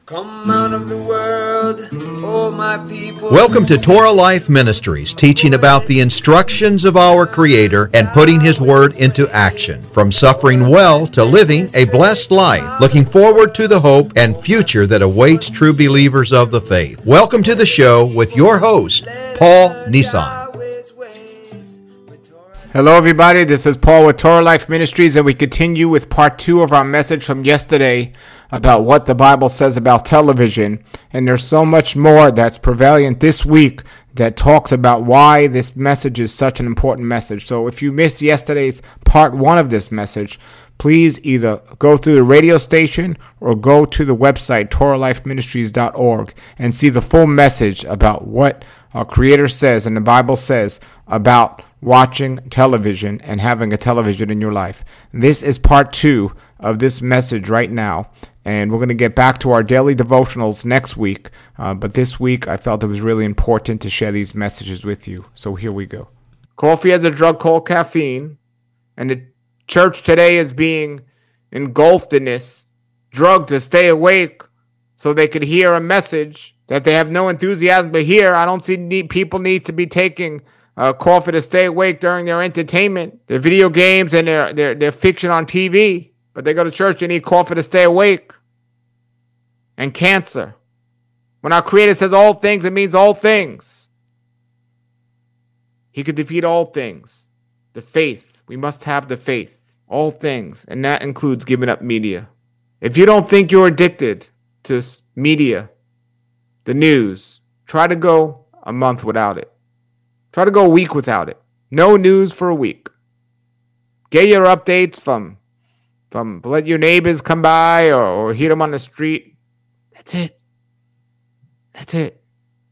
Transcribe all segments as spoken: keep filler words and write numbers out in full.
Come out of the world, oh my people. Welcome to Torah Life Ministries, teaching about the instructions of our Creator and putting His Word into action. From suffering well to living a blessed life, looking forward to the hope and future that awaits true believers of the faith. Welcome to the show with your host, Paul Nissan. Hello everybody, this is Paul with Torah Life Ministries, and we continue with part two of our message from yesterday about what the Bible says about television. And there's so much more that's prevalent this week that talks about why this message is such an important message. So if you missed yesterday's part one of this message, please either go through the radio station or go to the website torah life ministries dot org and see the full message about what our Creator says and the Bible says about watching television and having a television in your life. This is part two of this message right now, and we're going to get back to our daily devotionals next week. Uh, but this week, I felt it was really important to share these messages with you. So here we go. Coffee has a drug called caffeine, and the church today is being engulfed in this drug to stay awake so they could hear a message that they have no enthusiasm to hear. I don't see need, people need to be taking Uh, coffee to stay awake during their entertainment, their video games, and their, their, their fiction on T V. But they go to church and need coffee to stay awake. And cancer. When our Creator says all things, it means all things. He could defeat all things. The faith. We must have the faith. All things. And that includes giving up media. If you don't think you're addicted to media, the news, try to go a month without it. Try to go a week without it. No news for a week. Get your updates from, from let your neighbors come by or, or hear them on the street. That's it. That's it.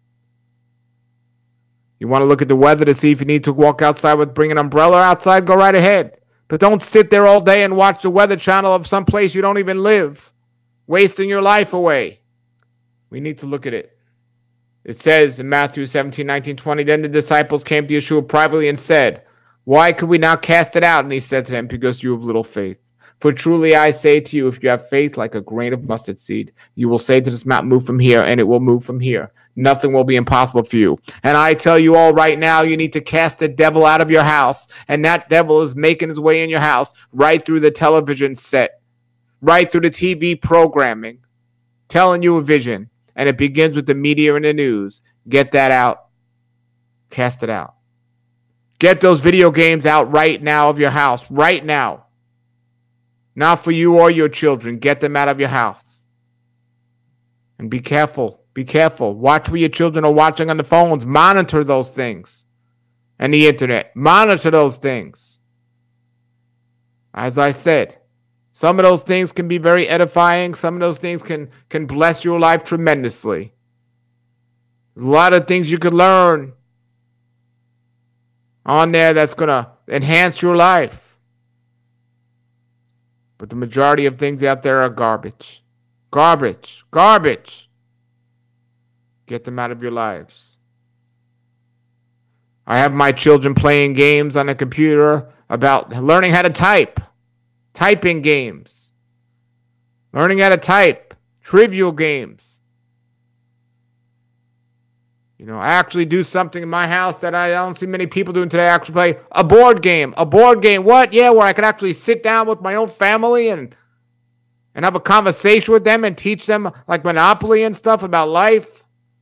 You want to look at the weather to see if you need to walk outside with bring an umbrella outside? Go right ahead. But don't sit there all day and watch the weather channel of some place you don't even live, wasting your life away. We need to look at it. It says in Matthew seventeen, nineteen, twenty, then the disciples came to Yeshua privately and said, why could we not cast it out? And he said to them, because you have little faith. For truly I say to you, if you have faith like a grain of mustard seed, you will say to this mountain, move from here, and it will move from here. Nothing will be impossible for you. And I tell you all right now, you need to cast the devil out of your house. And that devil is making his way in your house right through the television set, right through the T V programming, telling you a vision. And it begins with the media and the news. Get that out. Cast it out. Get those video games out right now of your house. Right now. Not for you or your children. Get them out of your house. And be careful. Be careful. Watch what your children are watching on the phones. Monitor those things. And the internet. Monitor those things. As I said, some of those things can be very edifying. Some of those things can, can bless your life tremendously. There's a lot of things you could learn on there that's going to enhance your life. But the majority of things out there are garbage. Garbage. Garbage. Get them out of your lives. I have my children playing games on a computer about learning how to type. Typing games. Learning how to type. Trivial games. You know, I actually do something in my house that I don't see many people doing today. I actually play a board game. A board game. What? Yeah, where I can actually sit down with my own family and and have a conversation with them and teach them like Monopoly and stuff about life.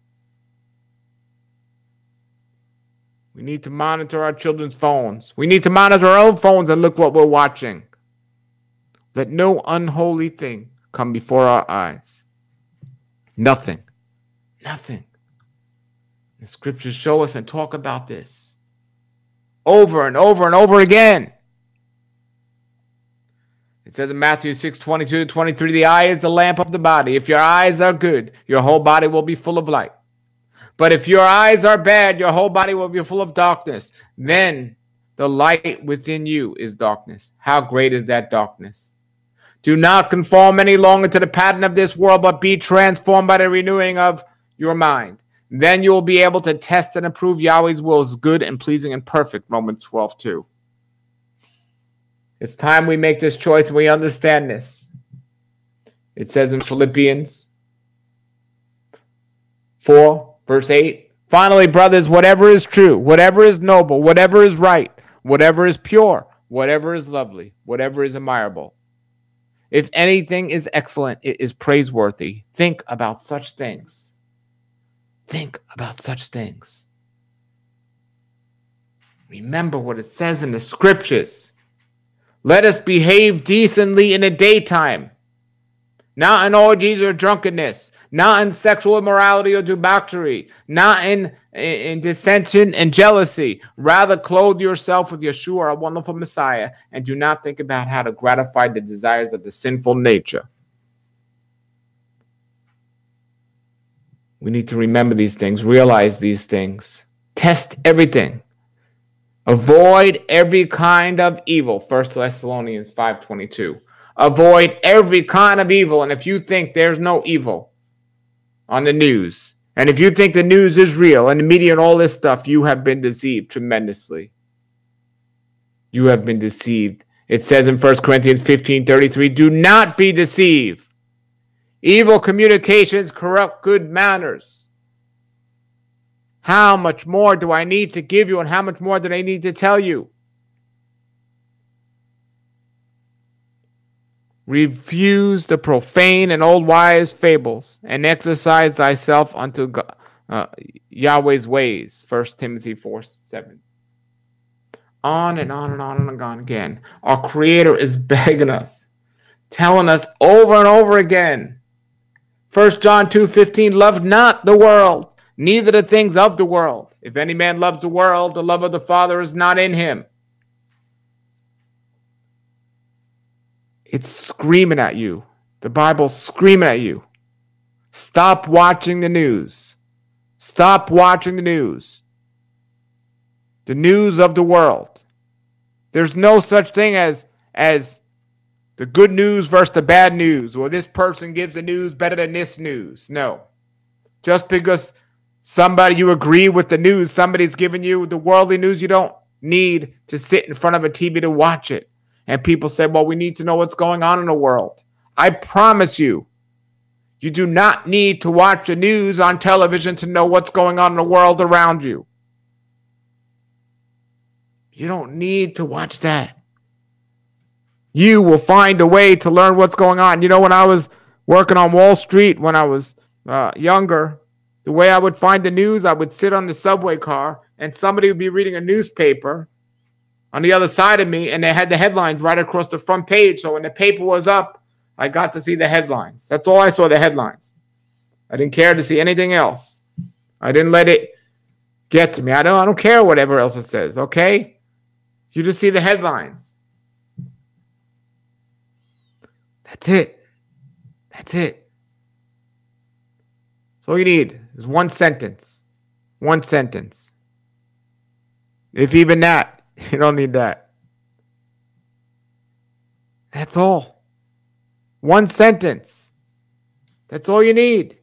We need to monitor our children's phones. We need to monitor our own phones and look what we're watching. Let no unholy thing come before our eyes. Nothing. Nothing. The scriptures show us and talk about this over and over and over again. It says in Matthew six, twenty-two to twenty-three, the eye is the lamp of the body. If your eyes are good, your whole body will be full of light. But if your eyes are bad, your whole body will be full of darkness. Then the light within you is darkness. How great is that darkness? Do not conform any longer to the pattern of this world, but be transformed by the renewing of your mind. Then you will be able to test and approve Yahweh's will is good and pleasing and perfect. Romans twelve, two. It's time we make this choice and we understand this. It says in Philippians four, verse eight. Finally, brothers, whatever is true, whatever is noble, whatever is right, whatever is pure, whatever is lovely, whatever is admirable, if anything is excellent, it is praiseworthy. Think about such things. Think about such things. Remember what it says in the scriptures. Let us behave decently in the daytime, not in orgies or drunkenness, not in sexual immorality or debauchery, not in, in, in dissension and jealousy. Rather, clothe yourself with Yeshua, our wonderful Messiah, and do not think about how to gratify the desires of the sinful nature. We need to remember these things, realize these things, test everything. Avoid every kind of evil. First Thessalonians five twenty-two. Avoid every kind of evil. And if you think there's no evil on the news, and if you think the news is real and the media and all this stuff, you have been deceived tremendously. You have been deceived. It says in First Corinthians fifteen thirty-three, do not be deceived. Evil communications corrupt good manners. How much more do I need to give you, and how much more do I need to tell you? Refuse the profane and old wise fables, and exercise thyself unto God, uh, Yahweh's ways. First Timothy four seven. On and on and on and on again. Our Creator is begging us, telling us over and over again. First John two fifteen, love not the world, neither the things of the world. If any man loves the world, the love of the Father is not in him. It's screaming at you. The Bible's screaming at you. Stop watching the news. Stop watching the news. The news of the world. There's no such thing as, as the good news versus the bad news, or this person gives the news better than this news. No. Just because somebody, you agree with the news, somebody's giving you the worldly news, you don't need to sit in front of a T V to watch it. And people say, well, we need to know what's going on in the world. I promise you, you do not need to watch the news on television to know what's going on in the world around you. You don't need to watch that. You will find a way to learn what's going on. You know, when I was working on Wall Street, when I was uh, younger, the way I would find the news, I would sit on the subway car and somebody would be reading a newspaper on the other side of me, and they had the headlines right across the front page. So when the paper was up, I got to see the headlines. That's all I saw, the headlines. I didn't care to see anything else. I didn't let it get to me. I don't, I don't care whatever else it says, okay? You just see the headlines. That's it. That's it. That's all you need is one sentence. One sentence. If even that, you don't need that. That's all. One sentence. That's all you need.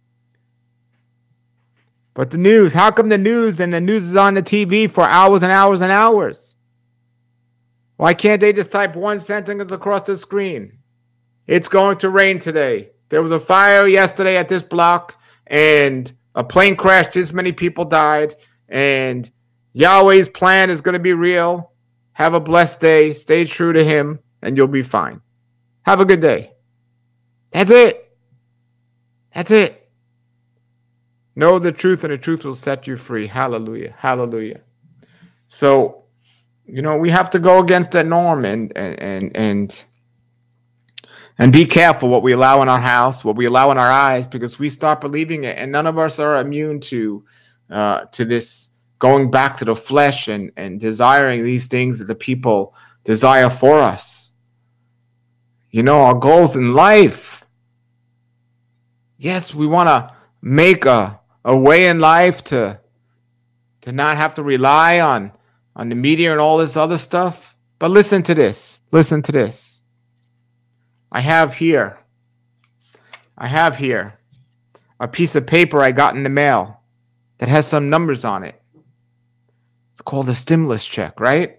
But the news, how come the news and the news is on the T V for hours and hours and hours? Why can't they just type one sentence across the screen? It's going to rain today. There was a fire yesterday at this block, and a plane crashed. This many people died, and Yahweh's plan is going to be real. Have a blessed day. Stay true to him, and you'll be fine. Have a good day. That's it. That's it. Know the truth, and the truth will set you free. Hallelujah. Hallelujah. So, you know, we have to go against that norm and and and and, and be careful what we allow in our house, what we allow in our eyes, because we start believing it, and none of us are immune to uh, to this going back to the flesh and, and desiring these things that the people desire for us. You know, our goals in life. Yes, we want to make a, a way in life to, to not have to rely on, on the media and all this other stuff. But listen to this. Listen to this. I have here, I have here a piece of paper I got in the mail that has some numbers on it. It's called a stimulus check, right?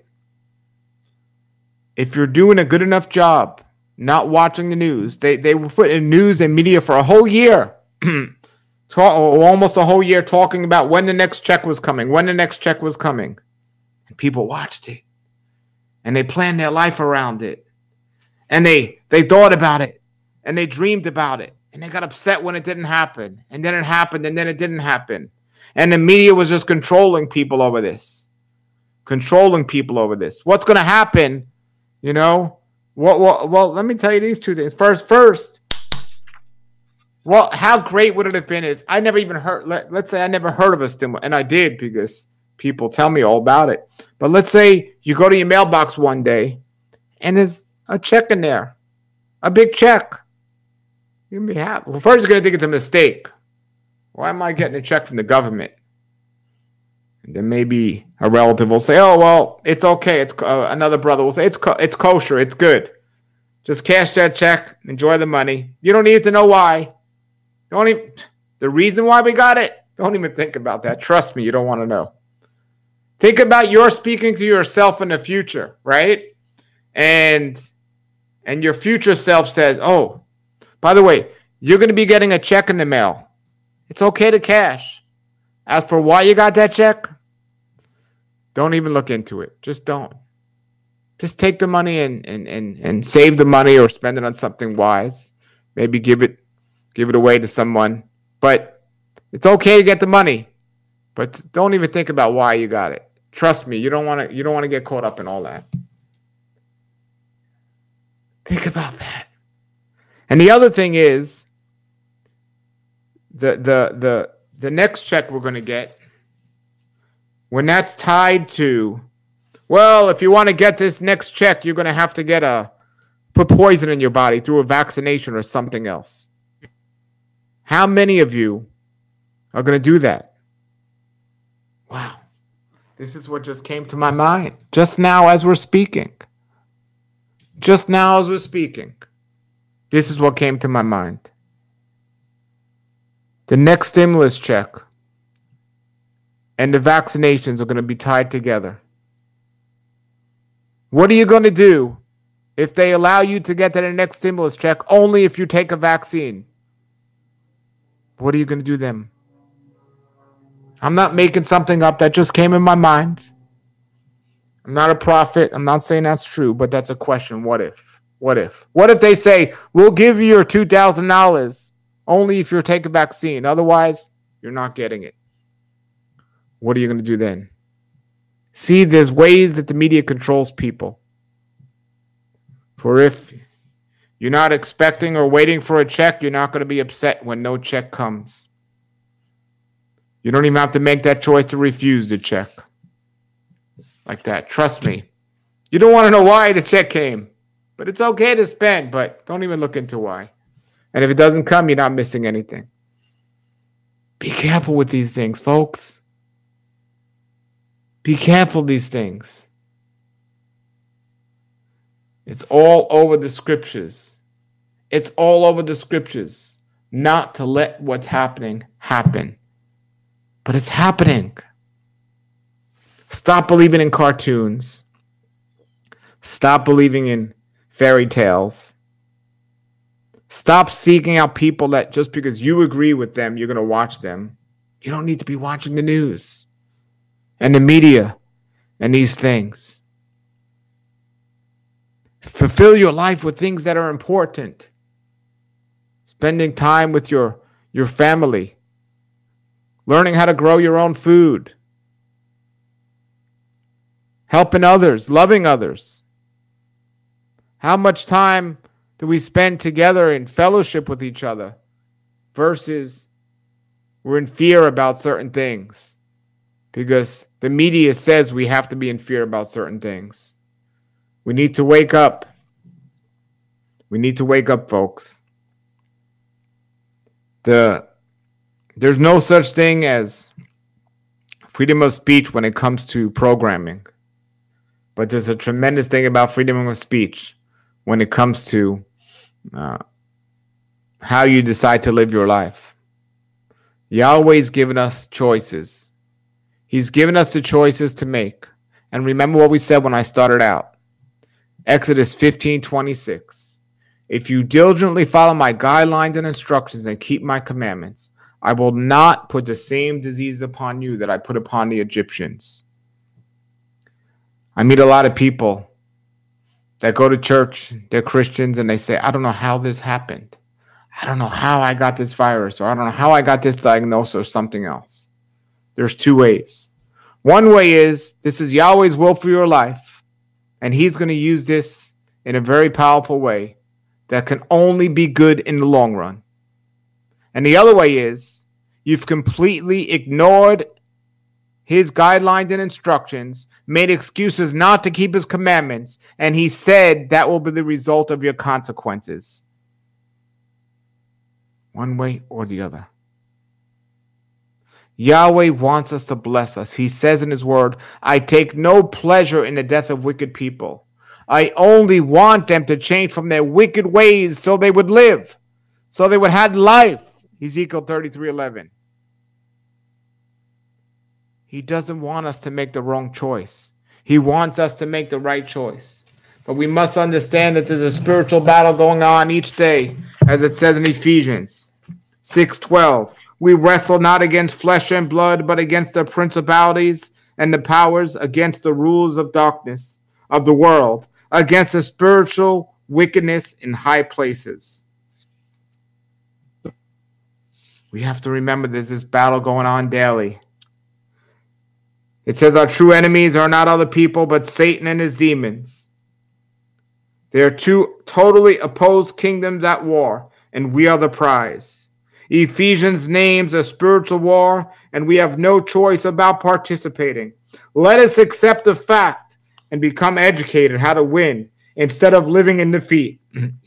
If you're doing a good enough job not watching the news, they, they will put in news and media for a whole year. talk, almost a whole year talking about when the next check was coming, when the next check was coming. And people watched it. And they planned their life around it. And they, they thought about it. And they dreamed about it. And they got upset when it didn't happen. And then it happened, and then it didn't happen. And the media was just controlling people over this. Controlling people over this. What's going to happen, you know? Well, well, well, let me tell you these two things. First, first, well, how great would it have been if I never even heard, let, let's say I never heard of a stimulus, and I did because people tell me all about it. But let's say you go to your mailbox one day, and there's a check in there, a big check. You're going to be happy. Well, first you're going to think it's a mistake. Why am I getting a check from the government? And then maybe a relative will say, oh, well, it's okay. It's uh, another brother will say, it's co- it's kosher. It's good. Just cash that check. Enjoy the money. You don't need to know why. Don't even, the reason why we got it, don't even think about that. Trust me, you don't want to know. Think about you're speaking to yourself in the future, right? And, and your future self says, oh, by the way, you're going to be getting a check in the mail. It's okay to cash. As for why you got that check, don't even look into it. Just don't. Just take the money and, and, and, and save the money or spend it on something wise. Maybe give it give it away to someone. But it's okay to get the money. But don't even think about why you got it. Trust me, you don't want to you don't want to get caught up in all that. Think about that. And the other thing is the the the the next check we're going to get, when that's tied to, well, if you want to get this next check, you're going to have to get a, put poison in your body through a vaccination or something else. How many of you are going to do that? Wow. This is what just came to my mind. Just now as we're speaking. Just now as we're speaking. This is what came to my mind. The next stimulus check and the vaccinations are going to be tied together. What are you going to do if they allow you to get to the next stimulus check only if you take a vaccine? What are you going to do then? I'm not making something up. That just came in my mind. I'm not a prophet. I'm not saying that's true, but that's a question. What if? What if? What if they say, we'll give you your two thousand dollars only if you take a vaccine. Otherwise, you're not getting it. What are you going to do then? See, there's ways that the media controls people. For if you're not expecting or waiting for a check, you're not going to be upset when no check comes. You don't even have to make that choice to refuse the check. Like that. Trust me. You don't want to know why the check came. But it's okay to spend, but don't even look into why. And if it doesn't come, you're not missing anything. Be careful with these things, folks. Be careful with these things. It's all over the scriptures. It's all over the scriptures. Not to let what's happening happen. But it's happening. Stop believing in cartoons. Stop believing in fairy tales. Stop seeking out people that just because you agree with them, you're going to watch them. You don't need to be watching the news and the media and these things. Fulfill your life with things that are important. Spending time with your, your family. Learning how to grow your own food. Helping others, loving others. How much time do we spend together in fellowship with each other versus we're in fear about certain things because the media says we have to be in fear about certain things. We need to wake up. We need to wake up, folks. The, there's no such thing as freedom of speech when it comes to programming. But there's a tremendous thing about freedom of speech when it comes to uh, how you decide to live your life. Yahweh's given us choices. He's given us the choices to make. And remember what we said when I started out. Exodus fifteen twenty-six. If you diligently follow my guidelines and instructions and keep my commandments, I will not put the same disease upon you that I put upon the Egyptians. I meet a lot of people that go to church, they're Christians, and they say, I don't know how this happened. I don't know how I got this virus, or I don't know how I got this diagnosis, or something else. There's two ways. One way is, this is Yahweh's will for your life, and he's going to use this in a very powerful way that can only be good in the long run. And the other way is, you've completely ignored his guidelines and instructions, made excuses not to keep his commandments, and he said that will be the result of your consequences. One way or the other. Yahweh wants us to bless us. He says in his word, I take no pleasure in the death of wicked people. I only want them to change from their wicked ways so they would live, so they would have life. Ezekiel thirty-three eleven. He doesn't want us to make the wrong choice. He wants us to make the right choice. But we must understand that there's a spiritual battle going on each day, as it says in Ephesians six twelve. We wrestle not against flesh and blood, but against the principalities and the powers, against the rulers of darkness of the world, against the spiritual wickedness in high places. We have to remember there's this battle going on daily. It says our true enemies are not other people, but Satan and his demons. They are two totally opposed kingdoms at war, and we are the prize. Ephesians names a spiritual war, and we have no choice about participating. Let us accept the fact and become educated how to win instead of living in defeat.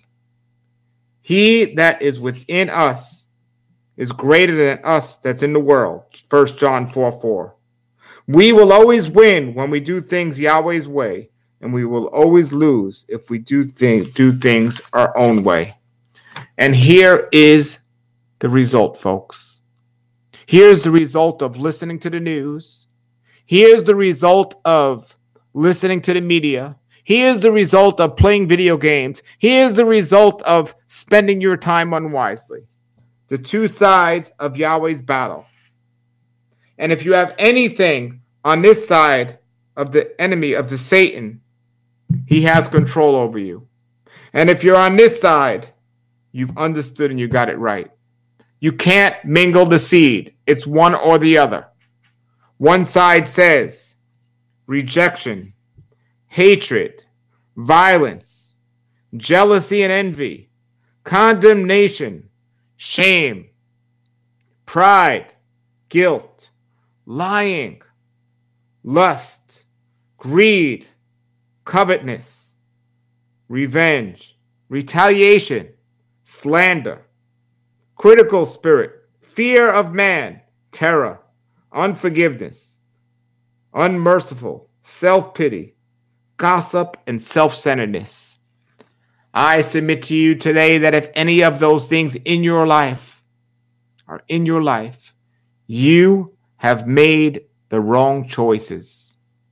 He that is within us is greater than us that's in the world. First John four four. We will always win when we do things Yahweh's way, and we will always lose if we do, th- do things our own way. And here is the result, folks. Here's the result of listening to the news. Here's the result of listening to the media. Here's the result of playing video games. Here's the result of spending your time unwisely. The two sides of Yahweh's battle. And if you have anything on this side of the enemy, of the Satan, he has control over you. And if you're on this side, you've understood and you got it right. You can't mingle the seed. It's one or the other. One side says rejection, hatred, violence, jealousy and envy, condemnation, shame, pride, guilt, lying, lust, greed, covetousness, revenge, retaliation, slander, critical spirit, fear of man, terror, unforgiveness, unmerciful, self-pity, gossip, and self-centeredness. I submit to you today that if any of those things in your life are in your life, you have made the wrong choices.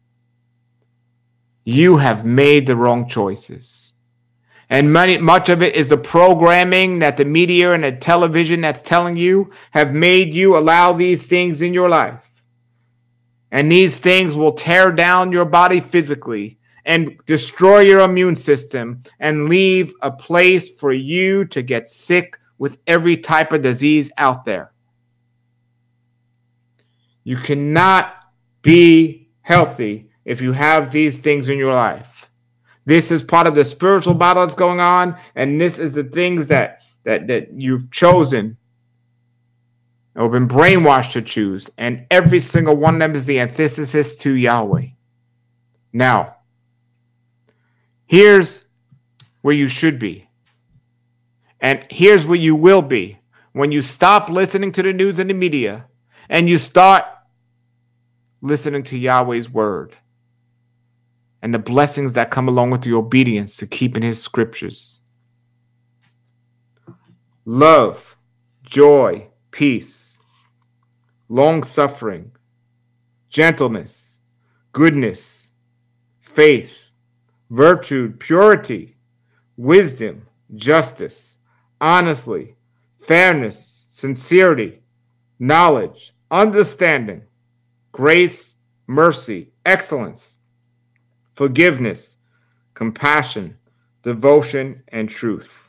You have made the wrong choices. And many, much of it is the programming that the media and the television that's telling you have made you allow these things in your life. And these things will tear down your body physically and destroy your immune system and leave a place for you to get sick with every type of disease out there. You cannot be healthy if you have these things in your life. This is part of the spiritual battle that's going on, and this is the things that that that you've chosen or been brainwashed to choose, and every single one of them is the antithesis to Yahweh. Now, here's where you should be, and here's where you will be when you stop listening to the news and the media, and you start listening to Yahweh's word. And the blessings that come along with the obedience to keeping his scriptures. Love, joy, peace, long-suffering, gentleness, goodness, faith, virtue, purity, wisdom, justice, honesty, fairness, sincerity, knowledge, understanding, grace, mercy, excellence, forgiveness, compassion, devotion, and truth.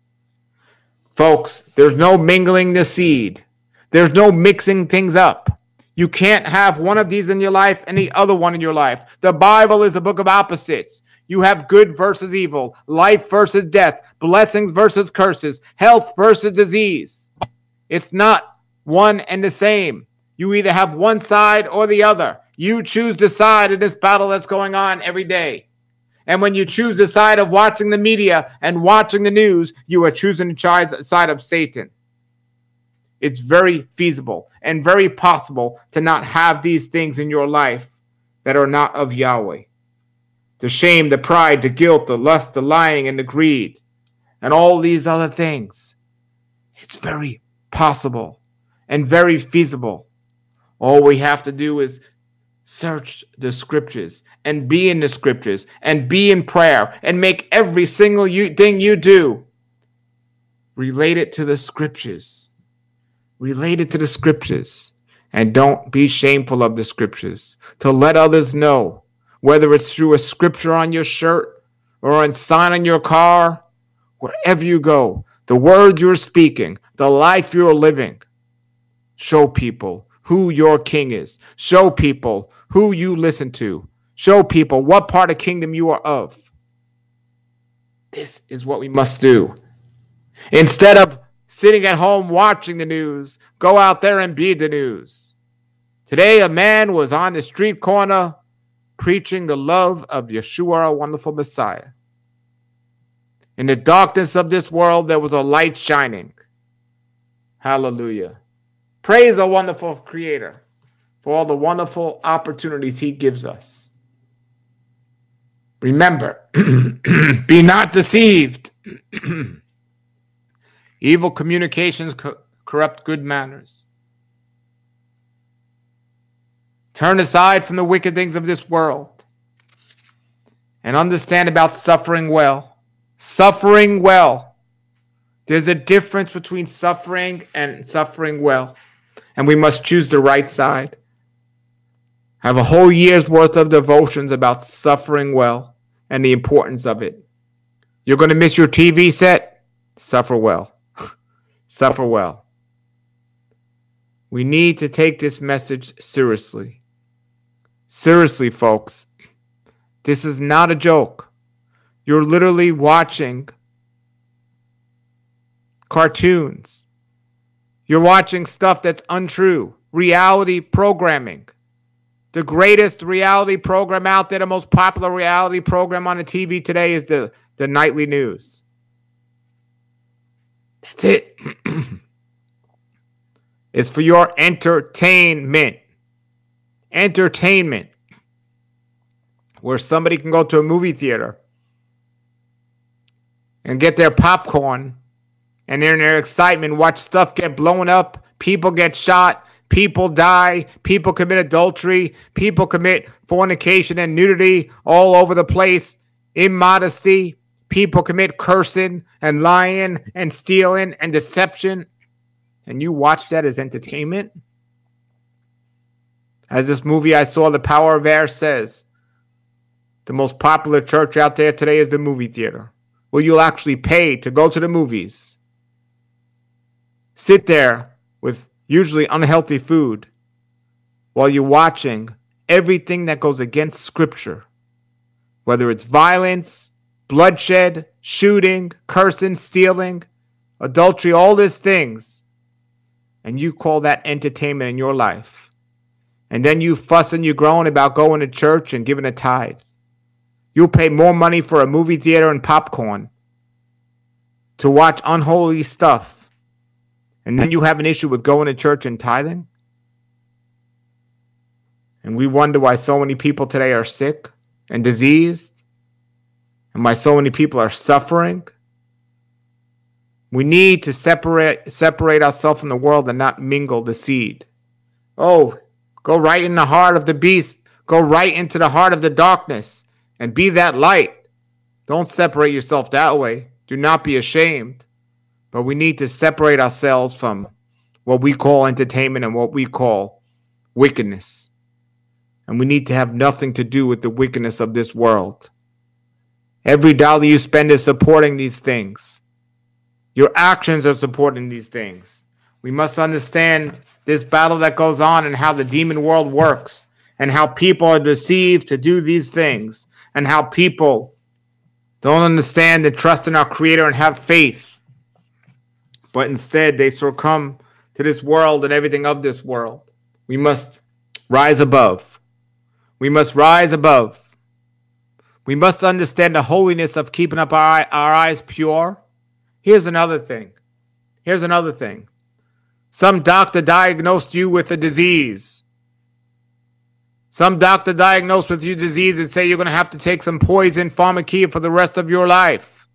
Folks, there's no mingling the seed. There's no mixing things up. You can't have one of these in your life and the other one in your life. The Bible is a book of opposites. You have good versus evil, life versus death, blessings versus curses, health versus disease. It's not one and the same. You either have one side or the other. You choose the side of this battle that's going on every day. And when you choose the side of watching the media and watching the news, you are choosing the side of Satan. It's very feasible and very possible to not have these things in your life that are not of Yahweh. The shame, the pride, the guilt, the lust, the lying, and the greed, and all these other things. It's very possible and very feasible. All we have to do is search the scriptures and be in the scriptures and be in prayer and make every single you, thing you do relate it to the scriptures. Relate it to the scriptures. And don't be shameful of the scriptures. To let others know, whether it's through a scripture on your shirt or a sign on your car, wherever you go, the word you're speaking, the life you're living, show people who your king is. Show people who you listen to. Show people what part of kingdom you are of. This is what we must do. Instead of sitting at home watching the news, go out there and be the news. Today, a man was on the street corner preaching the love of Yeshua, our wonderful Messiah. In the darkness of this world, there was a light shining. Hallelujah. Praise a wonderful Creator for all the wonderful opportunities He gives us. Remember, be not deceived. Evil communications co- corrupt good manners. Turn aside from the wicked things of this world and understand about suffering well. Suffering well. There's a difference between suffering and suffering well. And we must choose the right side. Have a whole year's worth of devotions about suffering well and the importance of it. You're going to miss your T V set? Suffer well. Suffer well. We need to take this message seriously. Seriously, folks. This is not a joke. You're literally watching cartoons. You're watching stuff that's untrue. Reality programming. The greatest reality program out there, the most popular reality program on the T V today is the, the nightly news. That's it. It's for your entertainment. Entertainment. Where somebody can go to a movie theater and get their popcorn and in their excitement watch stuff get blown up, people get shot, people die, people commit adultery, people commit fornication and nudity all over the place, immodesty, people commit cursing and lying and stealing and deception. And you watch that as entertainment? As this movie I saw, The Power of Air, says, the most popular church out there today is the movie theater, where you'll actually pay to go to the movies. Sit there with usually unhealthy food while you're watching everything that goes against Scripture, whether it's violence, bloodshed, shooting, cursing, stealing, adultery, all these things, and you call that entertainment in your life. And then you fuss and you groan about going to church and giving a tithe. You'll pay more money for a movie theater and popcorn to watch unholy stuff. And then you have an issue with going to church and tithing? And we wonder why so many people today are sick and diseased, and why so many people are suffering. We need to separate separate ourselves from the world and not mingle the seed. Oh, go right in the heart of the beast. Go right into the heart of the darkness and be that light. Don't separate yourself that way. Do not be ashamed. But we need to separate ourselves from what we call entertainment and what we call wickedness. And we need to have nothing to do with the wickedness of this world. Every dollar you spend is supporting these things. Your actions are supporting these things. We must understand this battle that goes on and how the demon world works and how people are deceived to do these things and how people don't understand and trust in our Creator and have faith. But instead, they succumb to this world and everything of this world. We must rise above. We must rise above. We must understand the holiness of keeping up our, our eyes pure. Here's another thing. Here's another thing. Some doctor diagnosed you with a disease. Some doctor diagnosed with you disease and say you're going to have to take some poison pharmacia for the rest of your life.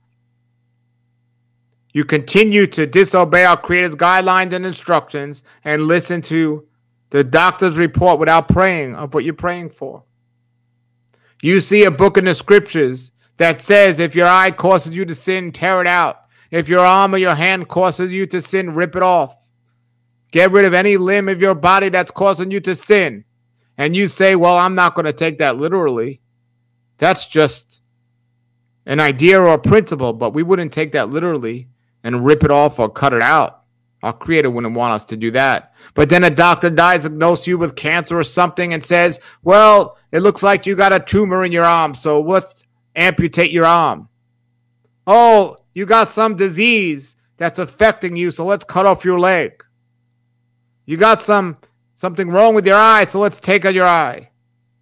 You continue to disobey our Creator's guidelines and instructions and listen to the doctor's report without praying of what you're praying for. You see a book in the scriptures that says if your eye causes you to sin, tear it out. If your arm or your hand causes you to sin, rip it off. Get rid of any limb of your body that's causing you to sin. And you say, well, I'm not going to take that literally. That's just an idea or a principle, but we wouldn't take that literally and rip it off or cut it out. Our Creator wouldn't want us to do that. But then a doctor diagnoses you with cancer or something and says, well, it looks like you got a tumor in your arm, so let's amputate your arm. Oh, you got some disease that's affecting you, so let's cut off your leg. You got some something wrong with your eye, so let's take out your eye.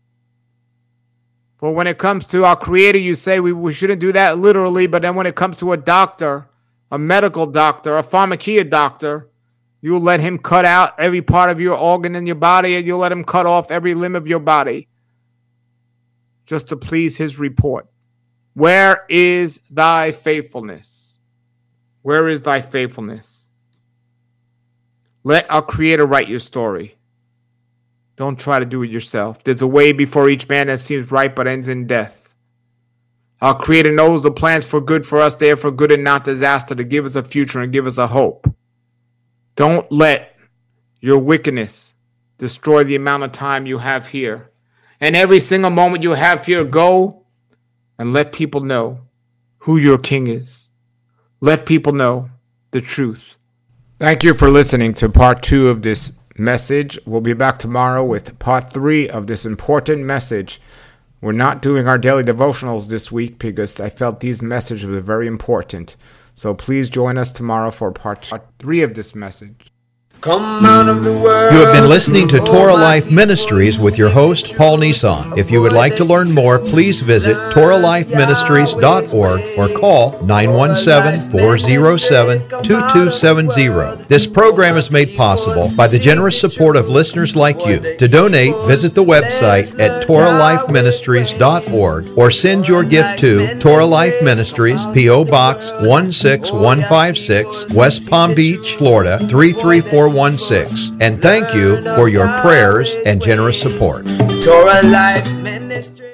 But when it comes to our Creator, you say we, we shouldn't do that literally, but then when it comes to a doctor, a medical doctor, a pharmacia doctor, you'll let him cut out every part of your organ in your body, and you'll let him cut off every limb of your body just to please his report. Where is thy faithfulness? Where is thy faithfulness? Let our Creator write your story. Don't try to do it yourself. There's a way before each man that seems right but ends in death. Our Creator knows the plans for good for us. They are for good and not disaster, to give us a future and give us a hope. Don't let your wickedness destroy the amount of time you have here. And every single moment you have here, go and let people know who your King is. Let people know the truth. Thank you for listening to part two of this message. We'll be back tomorrow with part three of this important message. We're not doing our daily devotionals this week because I felt these messages were very important. So please join us tomorrow for part three of this message. Come out of the world. You have been listening to Torah Life Ministries with your host, Paul Nissan. If you would like to learn more, please visit torah life ministries dot org or call nine one seven, four oh seven, two two seven zero. This program is made possible by the generous support of listeners like you. To donate, visit the website at torah life ministries dot org or send your gift to Torah Life Ministries, P O Box one six one five six, West Palm Beach, Florida three three four one six. And thank you for your prayers and generous support. Torah Life Ministry.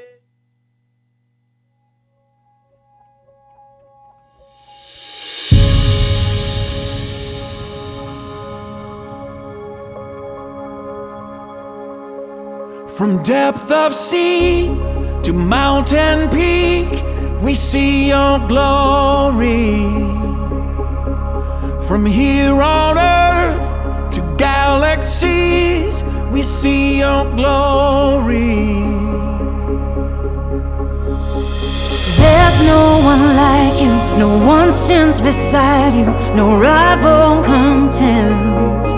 From depth of sea to mountain peak, we see your glory. From here on earth to galaxies, we see your glory. There's no one like you, no one stands beside you, no rival contends.